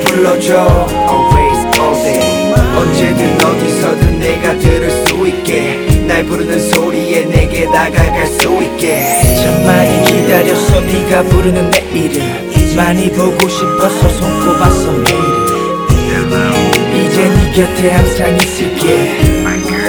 불러줘 always all day 언제든 어디서든 내가 들을 수 있게 날 부르는 소리에 내게 다가갈 수 있게 참 많이 기다렸어 네가 부르는 내 이름 많이 보고 싶어서 손꼽았어 매일 이제 네 곁에 항상 있을게